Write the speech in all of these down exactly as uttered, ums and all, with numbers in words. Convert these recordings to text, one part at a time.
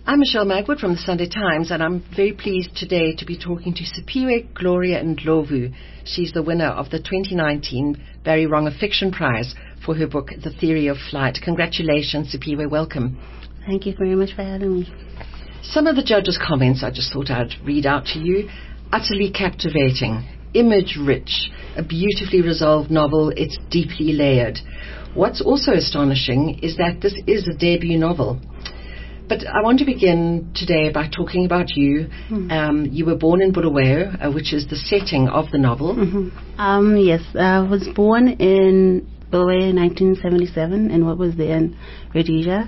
I'm Michelle Magwood from the Sunday Times, and I'm very pleased today to be talking to Siphiwe Gloria Ndlovu. She's the winner of the twenty nineteen Barry Wronger Fiction Prize for her book, The Theory of Flight. Congratulations, Siphiwe. Welcome. Thank you very much for having me. Some of the judges' comments I just thought I'd read out to you. Utterly captivating, image-rich, a beautifully resolved novel. It's deeply layered. What's also astonishing is that this is a debut novel. But I want to begin today by talking about you. Mm-hmm. Um, you were born in Bulawayo, uh, which is the setting of the novel. Mm-hmm. Um, yes, I was born in Bulawayo in nineteen seventy-seven in what was then Rhodesia.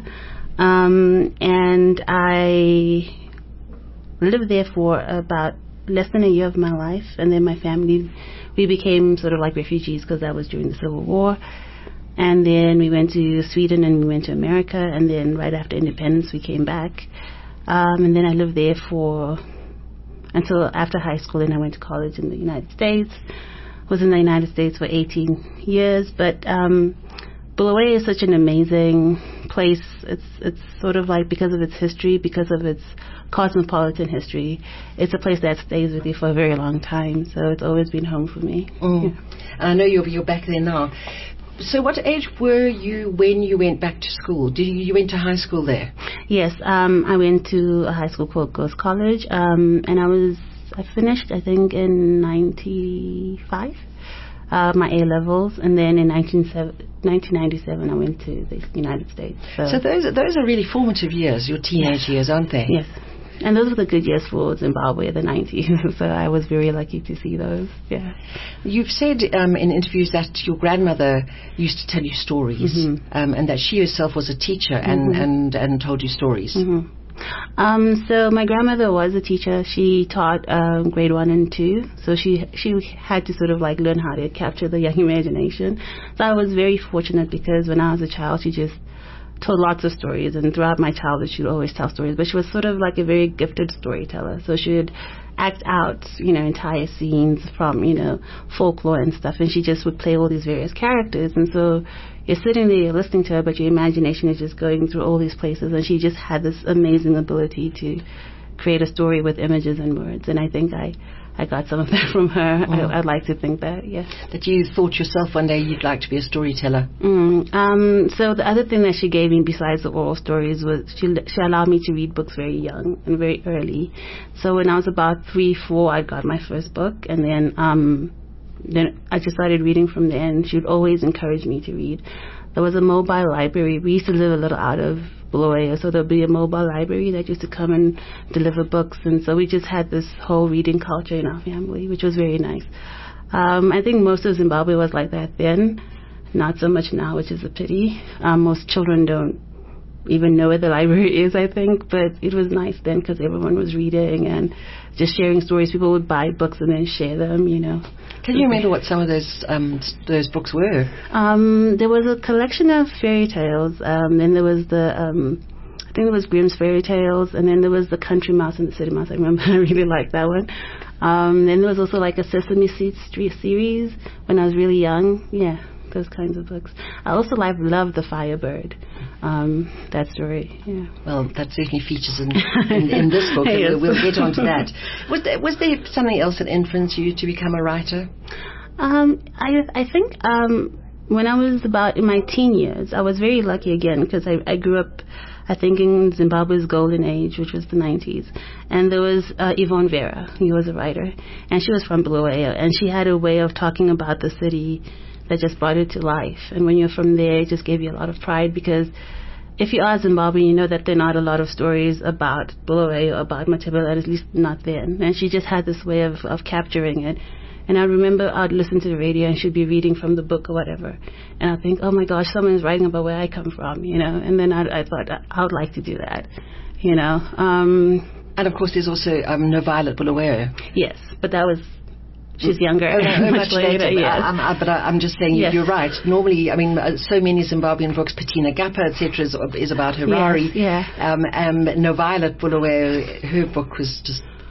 Um, and I lived there for about less than a year of my life. And then my family, we became sort of like refugees because that was during the Civil War. And then we went to Sweden and we went to America. And then right after independence, we came back. Um, and then I lived there for until after high school. And I went to college in the United States. Was in the United States for eighteen years. But um, Bulawayo is such an amazing place. It's it's sort of like because of its history, because of its cosmopolitan history, it's a place that stays with you for a very long time. So it's always been home for me. Mm. Yeah. And I know you're you're back there now. So what age were you when you went back to school? Did you, you went to high school there? Yes, um, I went to a high school called Girls College, um, and I was I finished I think in ninety-five, uh, my A levels, and then in nineteen ninety-seven I went to the United States. So, so those are, those are really formative years, your teenage yes. years, aren't they? Yes. And those were the good years for Zimbabwe, the nineties. So I was very lucky to see those. Yeah. You've said um, in interviews that your grandmother used to tell you stories, mm-hmm. um, and that she herself was a teacher and, mm-hmm. and, and told you stories. Mm-hmm. Um, so my grandmother was a teacher. She taught um, grade one and two. So she she had to sort of like learn how to capture the young imagination. So I was very fortunate because when I was a child, she just told lots of stories, and throughout my childhood she would always tell stories, but she was sort of like a very gifted storyteller. So she would act out, you know, entire scenes from, you know, folklore and stuff, and she just would play all these various characters. And so you're sitting there, you're listening to her, but your imagination is just going through all these places, and she just had this amazing ability to create a story with images and words. And I think I I got some of that from her. Mm. I, I'd like to think that, yes. That you thought yourself one day you'd like to be a storyteller. Mm. Um, so the other thing that she gave me besides the oral stories was she she allowed me to read books very young and very early. So when I was about three, four, I got my first book, and then um, then I just started reading from there, and she would always encourage me to read. There was a mobile library. We used to live a little out of Bulawayo, so there'll be a mobile library that used to come and deliver books, and so we just had this whole reading culture in our family, which was very nice. Um, I think most of Zimbabwe was like that then, not so much now, which is a pity. Um, most children don't even know where the library is, I think, but it was nice then because everyone was reading and just sharing stories. People would buy books and then share them, you know. Can you remember what some of those um, those books were? Um, there was a collection of fairy tales. Um, then there was the, um, I think there was Grimm's Fairy Tales, and then there was the Country Mouse and the City Mouse. I remember I really liked that one. Um, then there was also like a Sesame Street series when I was really young. Yeah, those kinds of books. I also like, loved The Firebird. Um, that story, yeah. Well, that certainly features in, in, in this book, and yes. we'll, we'll get on to that. Was there, was there something else that influenced you to become a writer? Um, I, I think um, when I was about in my teen years, I was very lucky again because I, I grew up, I think, in Zimbabwe's golden age, which was the nineties. And there was uh, Yvonne Vera, who was a writer, and she was from Bulawayo, and she had a way of talking about the city that just brought it to life. And when you're from there, it just gave you a lot of pride, because if you are Zimbabwean, you know that there are not a lot of stories about Bulawayo, about Matabele, at least not then. And she just had this way of, of capturing it. And I remember I'd listen to the radio and she'd be reading from the book or whatever. And I'd think, oh my gosh, someone's writing about where I come from, you know. And then I, I thought, I would like to do that, you know. Um, and of course there's also um, No Violet Bulawayo. Yes, but that was... She's younger. Oh, no, much, much later. later yes. I, I, but I, I'm just saying, yes. You're right. Normally, I mean, uh, so many Zimbabwean books, Patina Gapa, et cetera, is, is about Harare. Yes, yeah. Um, um, No Violet Bulawayo, her book was just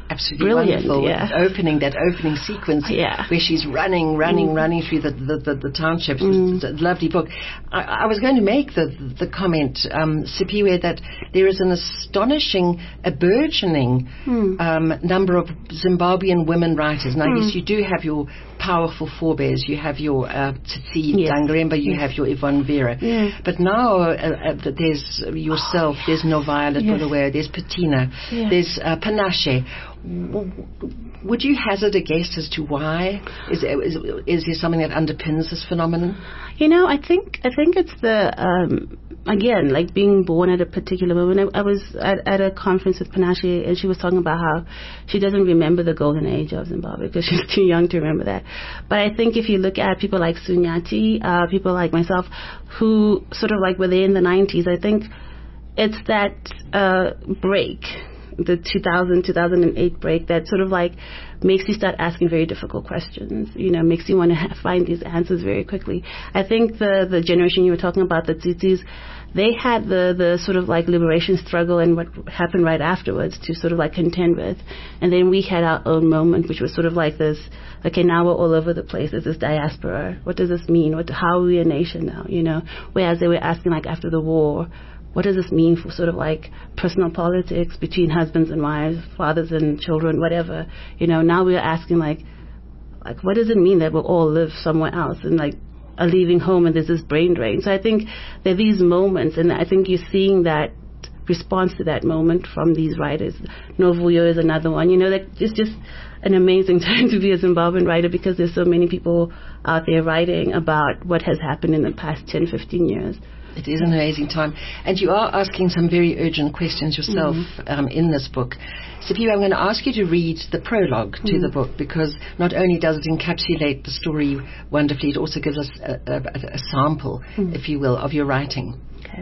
absolutely brilliant. wonderful. Yeah. That opening, that opening sequence yeah. where she's running, running, mm. running through the the, the, the townships. Mm. It's a lovely book. I, I was going to make the the comment, um, Siphiwe, that there is an astonishing, a burgeoning mm. um, number of Zimbabwean women writers. And I mm. guess you do have your powerful forebears. You have your uh, Tsitsi yes. Dangaremba, you yes. have your Yvonne Vera. Yeah. But now uh, uh, there's yourself, there's Novaya yes. Bulawayo, there's Patina, yes. there's uh, Panache. W- would you hazard a guess as to why? Is, is, is there something that underpins this phenomenon? You know, I think I think it's the um, again, like being born at a particular moment. I, I was at, at a conference with Panache, and she was talking about how she doesn't remember the golden age of Zimbabwe because she's too young to remember that. But I think if you look at people like Sunyati, uh, people like myself, who sort of like were there in the nineties, I think it's that uh, break, the two thousand, two thousand eight break, that sort of like makes you start asking very difficult questions, you know, makes you want to ha- find these answers very quickly. I think the, the generation you were talking about, the Tsitsis, they had the, the sort of like liberation struggle and what happened right afterwards to sort of like contend with. And then we had our own moment, which was sort of like this, okay, now we're all over the place. There's this diaspora. What does this mean? What, how are we a nation now, you know? Whereas they were asking like after the war, what does this mean for sort of like personal politics between husbands and wives, fathers and children, whatever? You know, now we're asking like, like what does it mean that we'll all live somewhere else and like are leaving home and there's this brain drain? So I think there are these moments, and I think you're seeing that response to that moment from these writers. Novuyo is another one. You know, that it's just an amazing time to be a Zimbabwean writer because there's so many people out there writing about what has happened in the past ten, fifteen years. It is an amazing time. And you are asking some very urgent questions yourself mm-hmm. um, in this book. Siphiwe, I'm going to ask you to read the prologue to mm-hmm. the book, because not only does it encapsulate the story wonderfully, it also gives us a, a, a sample, mm-hmm. if you will, of your writing. Okay.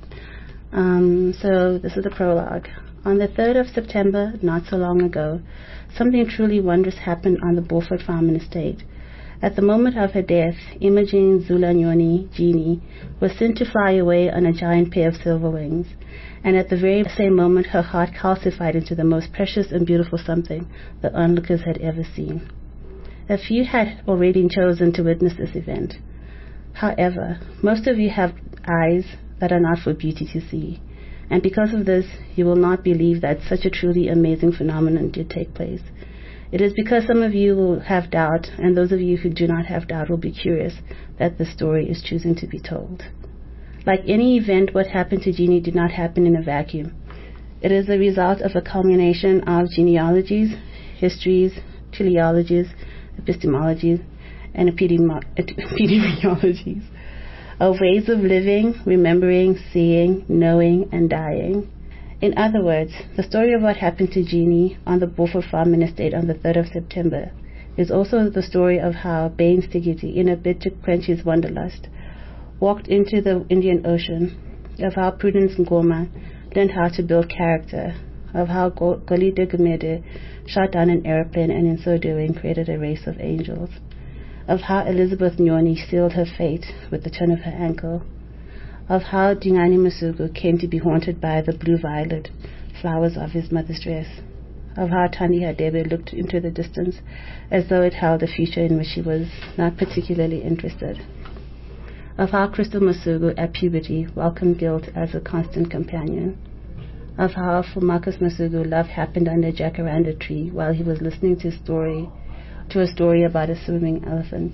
Um, so this is the prologue. On the third of September, not so long ago, something truly wondrous happened on the Beaufort farm and estate. At the moment of her death, Imogene Zulanyoni, Jeannie, was sent to fly away on a giant pair of silver wings, and at the very same moment her heart calcified into the most precious and beautiful something the onlookers had ever seen. A few had already chosen to witness this event. However, most of you have eyes that are not for beauty to see, and because of this, you will not believe that such a truly amazing phenomenon did take place. It is because some of you will have doubt, and those of you who do not have doubt will be curious, that the story is choosing to be told. Like any event, what happened to Jeannie did not happen in a vacuum. It is the result of a culmination of genealogies, histories, teleologies, epistemologies, and epidemi- epidemiologies, of ways of living, remembering, seeing, knowing, and dying. In other words, the story of what happened to Jeannie on the Beaufort farm and estate on the third of September is also the story of how Bain Stigety, in a bid to quench his wanderlust, walked into the Indian Ocean, of how Prudence Ngoma learned how to build character, of how Golide Gumede shot down an airplane and in so doing created a race of angels, of how Elizabeth Nyoni sealed her fate with the turn of her ankle, of how Dingani Masuku came to be haunted by the blue-violet flowers of his mother's dress, of how Tandi Hadebe looked into the distance as though it held a future in which she was not particularly interested, of how Crystal Masuku at puberty welcomed guilt as a constant companion, of how for Marcus Masuku love happened under a jacaranda tree while he was listening to a story, to a story about a swimming elephant,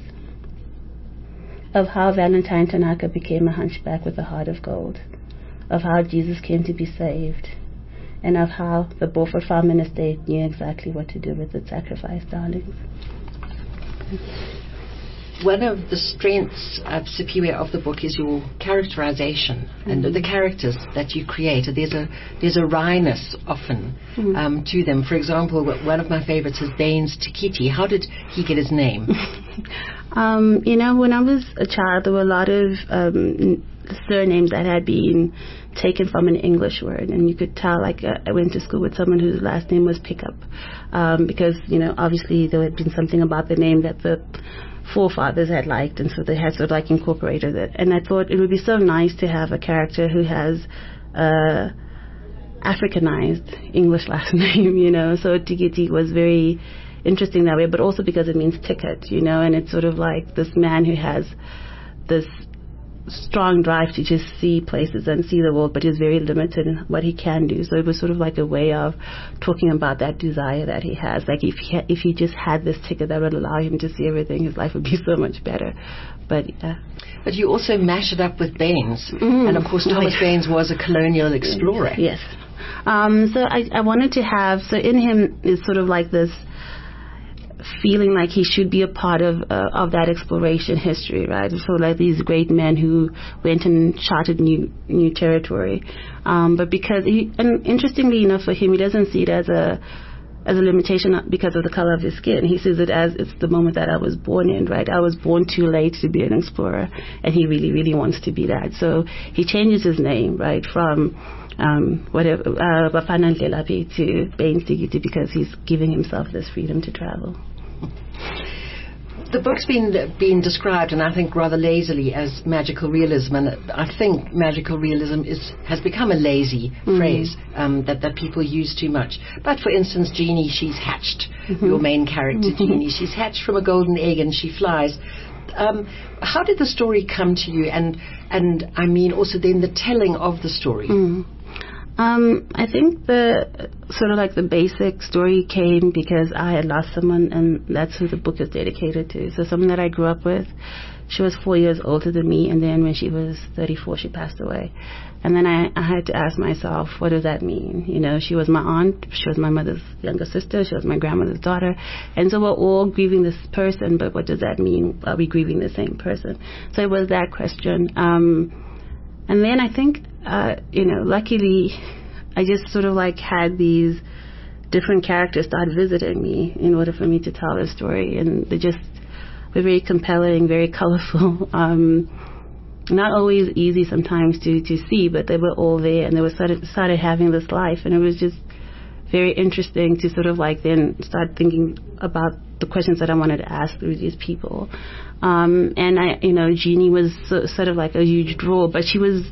of how Valentine Tanaka became a hunchback with a heart of gold, of how Jesus came to be saved, and of how the Beaufort farm and estate knew exactly what to do with its sacrificed darlings. One of the strengths of Siphiwe of the book is your characterization mm-hmm. and the characters that you create. There's a there's a wryness often mm-hmm. um, to them. For example, one of my favorites is Baines Tikiti. How did he get his name? um, you know, when I was a child, there were a lot of um, surnames that had been taken from an English word, and you could tell, like, uh, I went to school with someone whose last name was Pickup, um, because, you know, obviously there had been something about the name that the forefathers had liked, and so they had sort of like incorporated it. And I thought it would be so nice to have a character who has uh, Africanized English last name, you know. So Tikiti was very interesting that way, but also because it means ticket, you know, and it's sort of like this man who has this strong drive to just see places and see the world, but is very limited in what he can do. So it was sort of like a way of talking about that desire that he has. Like if he, ha- if he just had this ticket that would allow him to see everything, his life would be so much better. But yeah. But you also mash it up with Baines. Mm. And of course Thomas Baines was a colonial explorer. Yes. Um, so I, I wanted to have, so in him is sort of like this feeling like he should be a part of uh, of that exploration history, right? So like these great men who went and charted new new territory. Um, but because he, and interestingly enough for him, he doesn't see it as a as a limitation because of the color of his skin. He sees it as it's the moment that I was born in, right? I was born too late to be an explorer, and he really, really wants to be that. So he changes his name, right, from um, whatever uh, Bafana Ndlelapi to Baines Tikiti because he's giving himself this freedom to travel. The book's been been described, and I think rather lazily, as magical realism, and I think magical realism is has become a lazy mm-hmm. phrase um, that that people use too much. But for instance, Jeannie, she's hatched. Mm-hmm. Your main character, mm-hmm. Jeannie, she's hatched from a golden egg and she flies. Um, how did the story come to you? And and I mean also then the telling of the story. Mm. Um, I think the sort of like the basic story came because I had lost someone, and that's who the book is dedicated to. So someone that I grew up with, she was four years older than me, and then when she was thirty-four, she passed away. And then I, I had to ask myself, what does that mean? You know, she was my aunt, she was my mother's younger sister, she was my grandmother's daughter, and so we're all grieving this person, but what does that mean? Are we grieving the same person? So it was that question. Um, and then I think, uh, you know, luckily, I just sort of like had these different characters start visiting me in order for me to tell the story, and they just were very compelling, very colorful. Um, not always easy sometimes to, to see, but they were all there, and they were started, started having this life, and it was just very interesting to sort of like then start thinking about the questions that I wanted to ask through these people. Um, and I, you know, Jeannie was so, sort of like a huge draw, but she was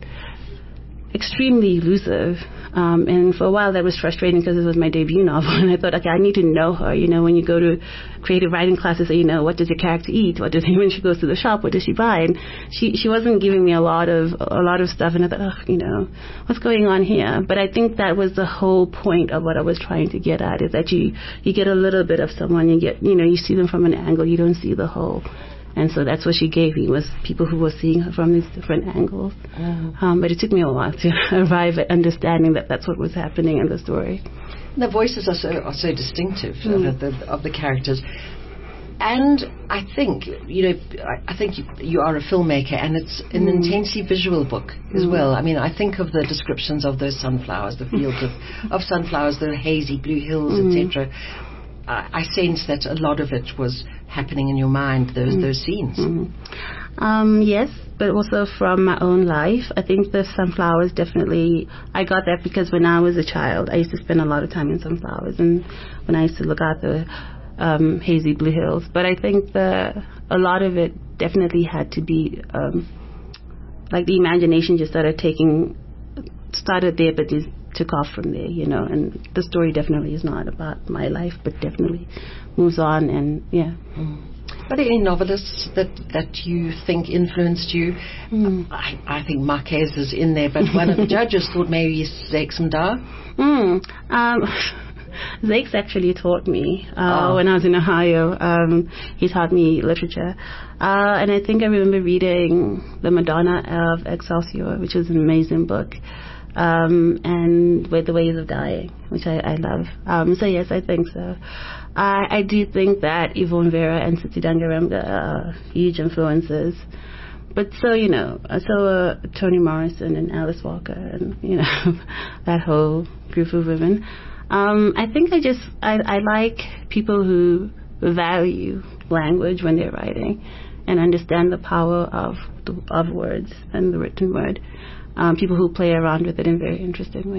extremely elusive. Um, and for a while that was frustrating because it was my debut novel, and I thought, okay, I need to know her. You know, when you go to creative writing classes, you know, what does your character eat? What does when she goes to the shop? What does she buy? And she she wasn't giving me a lot of a lot of stuff, and I thought, oh, you know, what's going on here? But I think that was the whole point of what I was trying to get at, is that you you get a little bit of someone, you get, you know, you see them from an angle, you don't see the whole. And so that's what she gave me, was people who were seeing her from these different angles. Mm. Um, but it took me a while to arrive at understanding that that's what was happening in the story. The voices are so are so distinctive mm. of, the, of the characters. And I think, you know, I, I think you, you are a filmmaker, and it's an mm. intensely visual book as mm. well. I mean, I think of the descriptions of those sunflowers, the fields of, of sunflowers, the hazy blue hills, mm. et cetera. I sense that a lot of it was happening in your mind, those mm. those scenes. Mm. Um, yes, but also from my own life. I think the sunflowers definitely, I got that because when I was a child, I used to spend a lot of time in sunflowers, and when I used to look out the um, hazy blue hills. But I think the a lot of it definitely had to be, um, like the imagination just started taking, started there, but just took off from there, you know, and the story definitely is not about my life, but definitely moves on, and yeah. Mm. Are there any novelists that, that you think influenced you? Mm. I, I think Marquez is in there, but one of the judges thought maybe Zakes Mda. Mm. Um, Zakes actually taught me uh, oh. when I was in Ohio. Um, he taught me literature. Uh, and I think I remember reading The Madonna of Excelsior, which is an amazing book. Um, and with The Ways of Dying, which I, I love. Um, so yes, I think so. I, I do think that Yvonne Vera and Tsitsi Dangarembga are huge influences. But so, you know, so uh, Toni Morrison and Alice Walker and, you know, that whole group of women. Um, I think I just, I, I like people who value language when they're writing and understand the power of, the, of words and the written word. Um, people who play around with it in very interesting ways.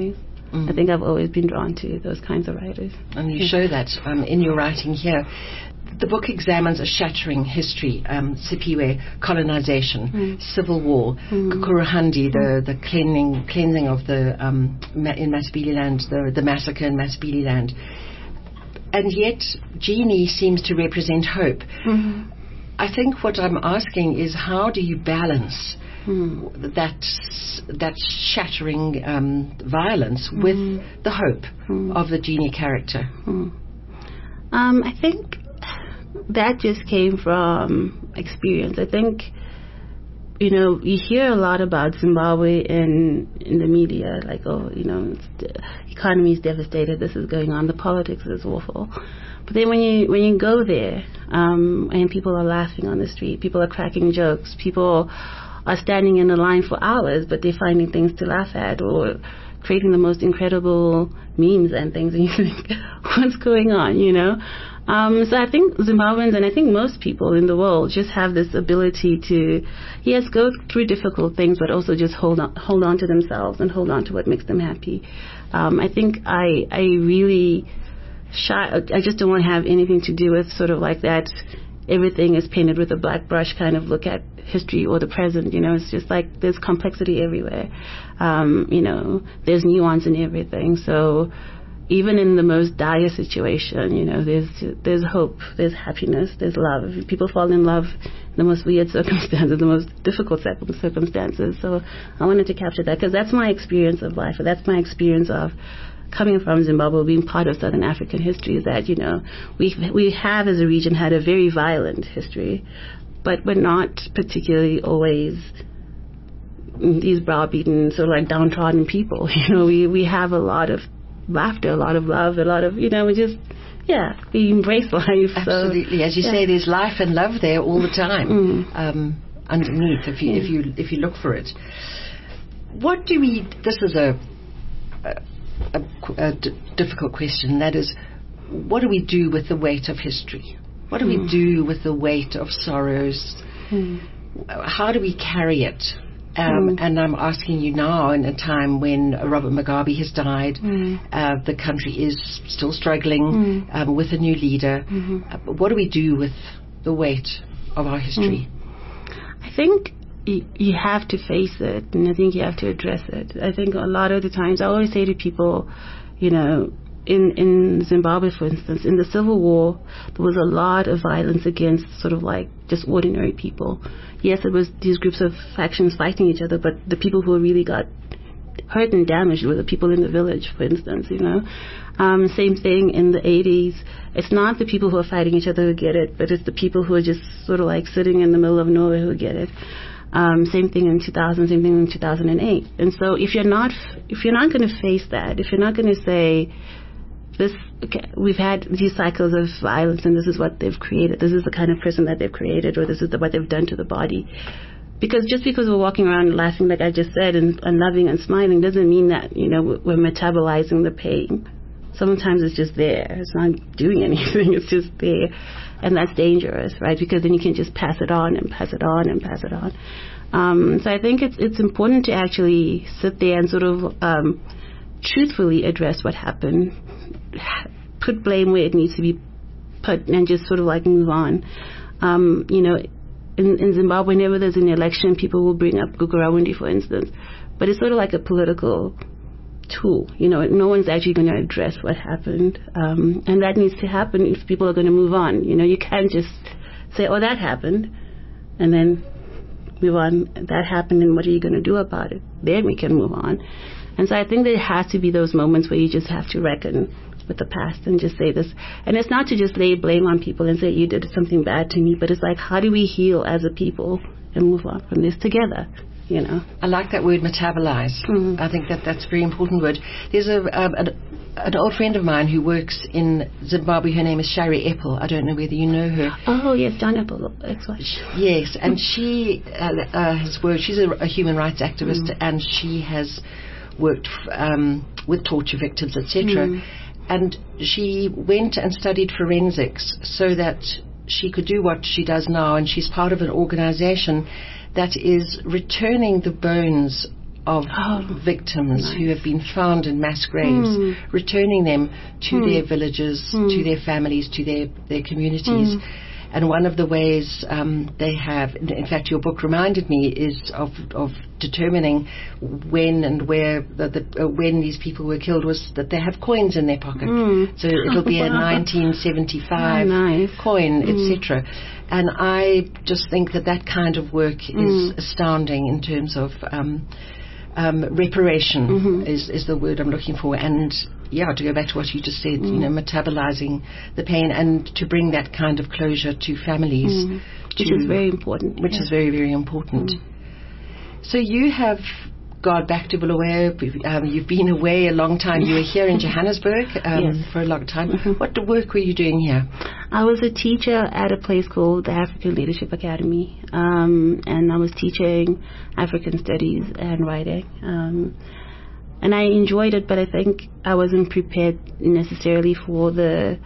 Mm. I think I've always been drawn to those kinds of writers. And you show that um, in your writing here. The book examines a shattering history, um, Sipiwe, colonization, mm. civil war, mm. Kakuruhandi, the, the cleansing, cleansing of the, um, ma- in Matabeleland, the, the massacre in Matabeleland. And yet, Jeannie seems to represent hope. Mm-hmm. I think what I'm asking is, how do you balance mm. that, that shattering um, violence mm. with the hope mm. of the Jeannie character? Mm. Um, I think that just came from experience. I think, you know, you hear a lot about Zimbabwe in in the media, like, oh, you know, it's, the economy is devastated, this is going on, the politics is awful. But then when you when you go there, um, and people are laughing on the street, people are cracking jokes, people are standing in a line for hours, but they're finding things to laugh at or creating the most incredible memes and things, and you think, what's going on, you know? Um, so I think Zimbabweans, and I think most people in the world, just have this ability to, yes, go through difficult things, but also just hold on, hold on to themselves and hold on to what makes them happy. Um, I think I, I really shy, I just don't want to have anything to do with sort of like that, everything is painted with a black brush kind of look at history or the present. You know, it's just like there's complexity everywhere. Um, you know, there's nuance in everything. So even in the most dire situation, you know, there's there's hope, there's happiness, there's love. People fall in love in the most weird circumstances, the most difficult circumstances. So I wanted to capture that because that's my experience of life. That's my experience of coming from Zimbabwe, being part of Southern African history, is that, you know, we we have as a region had a very violent history, but we're not particularly always these browbeaten, sort of like downtrodden people. You know, we, we have a lot of laughter, a lot of love, a lot of, you know, we just, yeah, we embrace life. Absolutely. So, as you yeah. say, there's life and love there all the time, mm. um, underneath, if you, yeah. if you if you look for it. What do we, this is a, a, a, a d- difficult question, that is, what do we do with the weight of history? What do mm. we do with the weight of sorrows? Mm. How do we carry it? Um, mm. And I'm asking you now, in a time when Robert Mugabe has died, mm. uh, the country is still struggling mm. um, with a new leader. Mm-hmm. Uh, what do we do with the weight of our history? Mm. I think y- you have to face it, and I think you have to address it. I think a lot of the times, I always say to people, you know, in, in Zimbabwe, for instance, in the Civil War, there was a lot of violence against sort of like just ordinary people. Yes, it was these groups of factions fighting each other, but the people who really got hurt and damaged were the people in the village, for instance, you know. Um, same thing in the eighties. It's not the people who are fighting each other who get it, but it's the people who are just sort of like sitting in the middle of nowhere who get it. Um, same thing in two thousand, same thing in two thousand eight. And so if you're not, if you're not going to face that, if you're not going to say, this, okay, we've had these cycles of violence and this is what they've created, this is the kind of person that they've created, or this is the, what they've done to the body. Because just because we're walking around laughing, like I just said, and, and loving and smiling, doesn't mean that, you know, we're metabolizing the pain. Sometimes it's just there. It's not doing anything. It's just there. And that's dangerous, right? Because then you can just pass it on and pass it on and pass it on. Um, so I think it's it's important to actually sit there and sort of um, truthfully address what happened, put blame where it needs to be put, and just sort of like move on. Um, you know, in, in Zimbabwe, whenever there's an election, people will bring up Kakuruhandi, for instance. But it's sort of like a political tool. You know, no one's actually going to address what happened. Um, and that needs to happen if people are going to move on. You know, you can't just say, oh, that happened, and then move on. That happened, and what are you going to do about it? Then we can move on. And so I think there has to be those moments where you just have to reckon with the past and just say this. And it's not to just lay blame on people and say, you did something bad to me, but it's like, how do we heal as a people and move on from this together? You know, I like that word, metabolize. Mm-hmm. I think that that's a very important word. There's a, um, an, an old friend of mine who works in Zimbabwe. Her name is Shari Epple. I don't know whether you know her. Oh, yes, John Epple, ex-wife. Yes, and she uh, uh, has worked, she's a, a human rights activist, mm-hmm. and she has worked um, with torture victims, et cetera. Mm-hmm. And she went and studied forensics so that she could do what she does now, and she's part of an organization that is returning the bones of oh, victims nice. who have been found in mass graves, mm. returning them to mm. their villages, mm. to their families, to their, their communities. Mm. And one of the ways um, they have, in fact, your book reminded me, is of, of determining when and where the, the, uh, when these people were killed, was that they have coins in their pocket. Mm. So it'll be a nineteen seventy-five oh, nice. coin, mm. et cetera. And I just think that that kind of work mm. is astounding in terms of um, um, reparation, mm-hmm. is, is the word I'm looking for. And yeah, to go back to what you just said, mm. you know, metabolizing the pain and to bring that kind of closure to families. Mm. Which to, is very important. Which yeah. is very, very important. Mm. So you have gone back to Bulawayo. Um, you've been away a long time. You were here in Johannesburg um, yes. for a long time. Mm-hmm. What work were you doing here? I was a teacher at a place called the African Leadership Academy, um, and I was teaching African studies and writing. Um, and I enjoyed it, but I think I wasn't prepared necessarily for the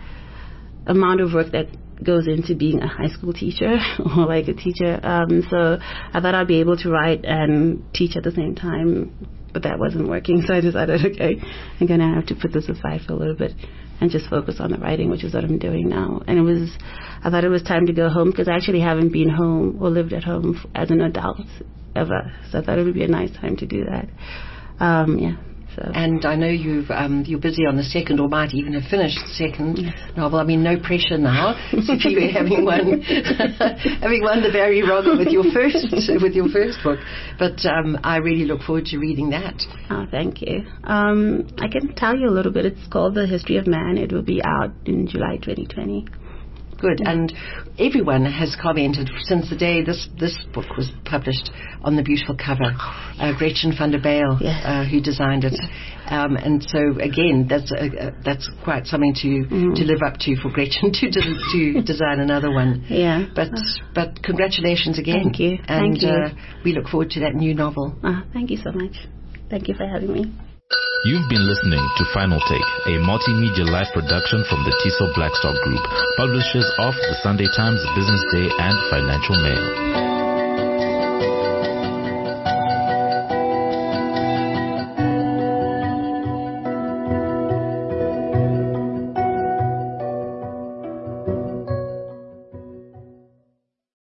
amount of work that goes into being a high school teacher or like a teacher. Um, so I thought I'd be able to write and teach at the same time, but that wasn't working. So I decided, okay, I'm going to have to put this aside for a little bit and just focus on the writing, which is what I'm doing now. And it was, I thought it was time to go home because I actually haven't been home or lived at home f- as an adult ever. So I thought it would be a nice time to do that. Um, yeah. So. And I know you've, um, you're busy on the second, or might even have finished the second yes. novel. I mean, no pressure now. So if you were having won, having won the Barry Rogge with your first, with your first book. But um, I really look forward to reading that. Oh, thank you. Um, I can tell you a little bit. It's called The History of Man. It will be out in July twenty twenty. Good. And everyone has commented since the day this, this book was published on the beautiful cover. Uh, Gretchen van der Bijl, yes. uh, who designed it. Yes. Um, and so, again, that's a, a, that's quite something to mm. to live up to for Gretchen to de- to design another one. Yeah. But but congratulations again. Thank you. And Thank you. Uh, we look forward to that new novel. Uh, thank you so much. Thank you for having me. You've been listening to Final Take, a multimedia live production from the Tiso Blackstock Group, publishers of the Sunday Times, Business Day, and Financial Mail.